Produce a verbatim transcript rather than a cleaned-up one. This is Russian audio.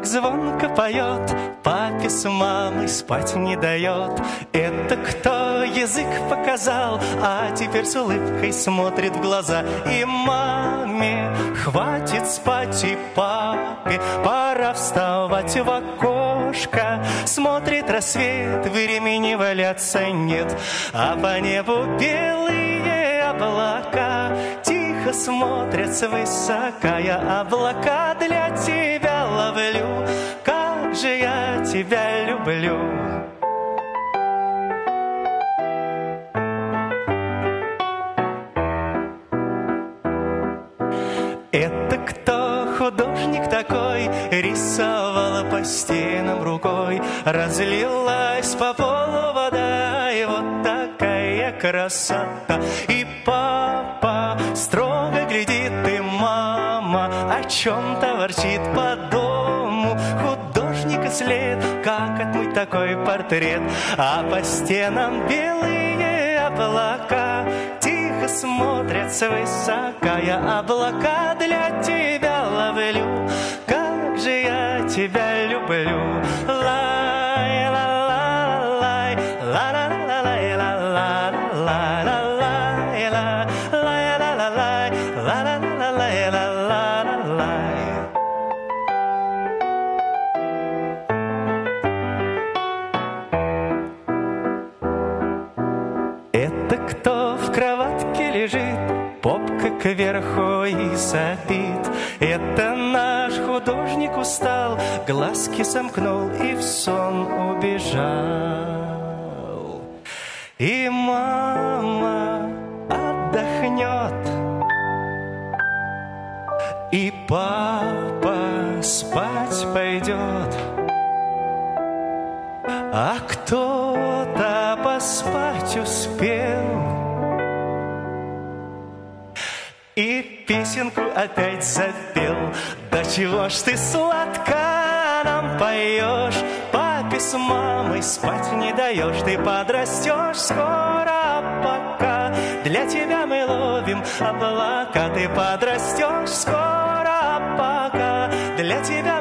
звонко поет, папе с мамой спать не дает. Это кто язык показал, а теперь с улыбкой смотрит в глаза. И маме хватит спать, и папе пора вставать в окошко. Смотрит рассвет, времени валяться нет, а по небу белые облака тихо смотрят свысока. Я облака для тебя ловлю, как же я тебя люблю. Это кто художник такой, рисовала по стенам рукой, разлилась по полу вода, и вот такая красота. И папа строго глядит, и мама о чем-то ворчит по дому. Художника след, как отмыть такой портрет, а по стенам белые облака тихо смотрят свысока. Я облака для тебя ловлю, как же я тебя люблю. Лай, ла, ла, лай, ла, ла, ла, лай, ла, ла, ла, ла, лай, ла, лай, ла, ла, лай, ла, ла, ла, лай, ла, ла, ла, лай. Это кто в кроватке лежит, попка кверху и сопит? Это наш художник устал, глазки сомкнул и в сон убежал. И мама отдохнет, и папа спать пойдет, а кто-то поспать успел и песенку опять запел. Да чего ж ты сладко нам поешь, папе с мамой спать не даешь. Ты подрастешь скоро, пока для тебя мы ловим облака. Ты подрастешь скоро, пока для тебя